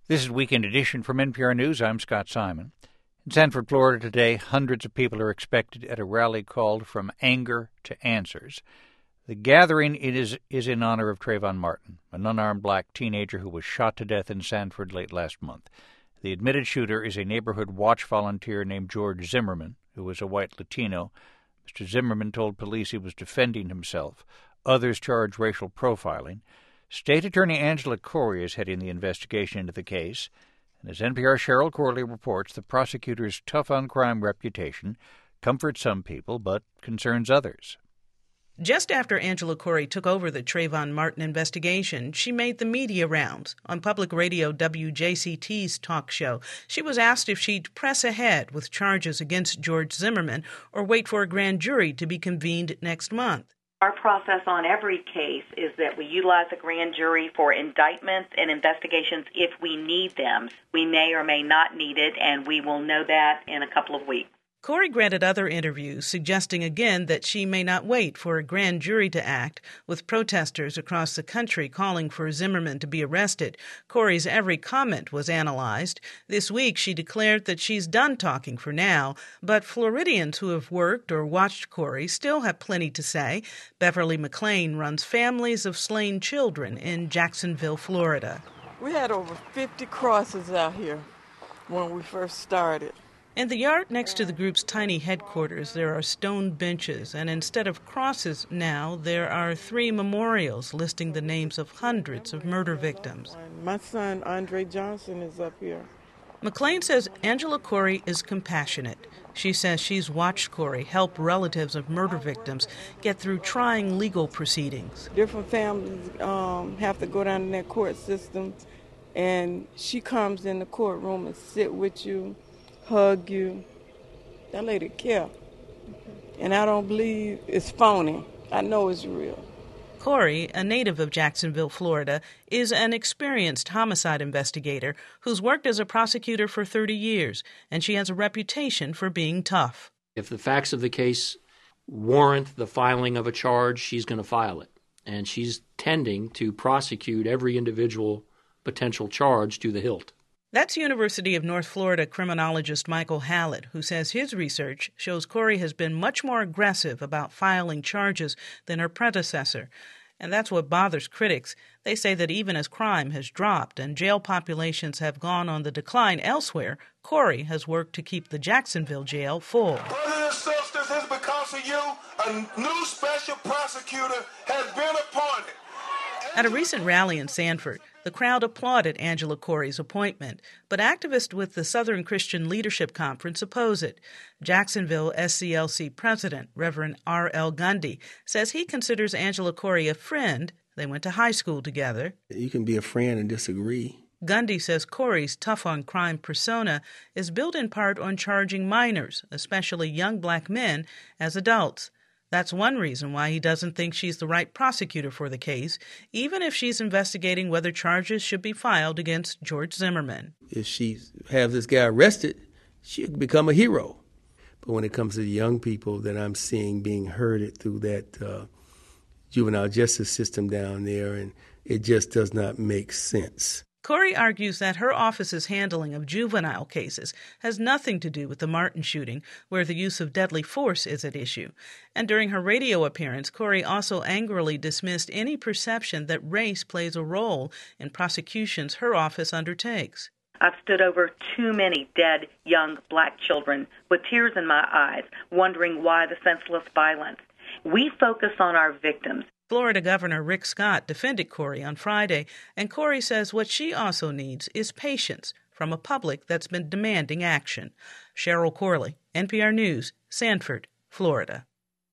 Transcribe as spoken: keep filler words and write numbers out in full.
This is Weekend Edition from N P R News. I'm Scott Simon. In Sanford, Florida today, hundreds of people are expected at a rally called From Anger to Answers. The gathering is, is in honor of Trayvon Martin, an unarmed black teenager who was shot to death in Sanford late last month. The admitted shooter is a neighborhood watch volunteer named George Zimmerman, who was a white Latino. Mister Zimmerman told police he was defending himself. Others charge racial profiling. State Attorney Angela Corey is heading the investigation into the case. And as N P R's Cheryl Corley reports, the prosecutor's tough-on-crime reputation comforts some people but concerns others. Just after Angela Corey took over the Trayvon Martin investigation, she made the media rounds. On public radio W J C T's talk show, she was asked if she'd press ahead with charges against George Zimmerman or wait for a grand jury to be convened next month. Our process on every case is that we utilize a grand jury for indictments and investigations if we need them. We may or may not need it, and we will know that in a couple of weeks. Corey granted other interviews, suggesting again that she may not wait for a grand jury to act, with protesters across the country calling for Zimmerman to be arrested. Corey's every comment was analyzed. This week, she declared that she's done talking for now, but Floridians who have worked or watched Corey still have plenty to say. Beverly McLean runs Families of Slain Children in Jacksonville, Florida. We had over fifty crosses out here when we first started. In the yard next to the group's tiny headquarters, there are stone benches, and instead of crosses now, there are three memorials listing the names of hundreds of murder victims. My son, Andre Johnson, is up here. McLean says Angela Corey is compassionate. She says she's watched Corey help relatives of murder victims get through trying legal proceedings. Different families um, have to go down in that court system, and she comes in the courtroom and sit with you, hug you. That lady care. And I don't believe it's phony. I know it's real. Corey, a native of Jacksonville, Florida, is an experienced homicide investigator who's worked as a prosecutor for thirty years, and she has a reputation for being tough. If the facts of the case warrant the filing of a charge, she's going to file it. And she's tending to prosecute every individual potential charge to the hilt. That's University of North Florida criminologist Michael Hallett, who says his research shows Corey has been much more aggressive about filing charges than her predecessor. And that's what bothers critics. They say that even as crime has dropped and jail populations have gone on the decline elsewhere, Corey has worked to keep the Jacksonville jail full. Brothers and sisters, it's because of you, a new special prosecutor has been appointed. At a recent rally in Sanford, the crowd applauded Angela Corey's appointment, but activists with the Southern Christian Leadership Conference oppose it. Jacksonville S C L C President Reverend R L Gundy says he considers Angela Corey a friend. They went to high school together. You can be a friend and disagree. Gundy says Corey's tough-on-crime persona is built in part on charging minors, especially young black men, as adults. That's one reason why he doesn't think she's the right prosecutor for the case, even if she's investigating whether charges should be filed against George Zimmerman. If she has this guy arrested, she'll become a hero. But when it comes to the young people that I'm seeing being herded through that uh, juvenile justice system down there, and it just does not make sense. Corey argues that her office's handling of juvenile cases has nothing to do with the Martin shooting, where the use of deadly force is at issue. And during her radio appearance, Corey also angrily dismissed any perception that race plays a role in prosecutions her office undertakes. I've stood over too many dead young black children with tears in my eyes, wondering why the senseless violence. We focus on our victims. Florida Governor Rick Scott defended Corey on Friday, and Corey says what she also needs is patience from a public that's been demanding action. Cheryl Corley, N P R News, Sanford, Florida.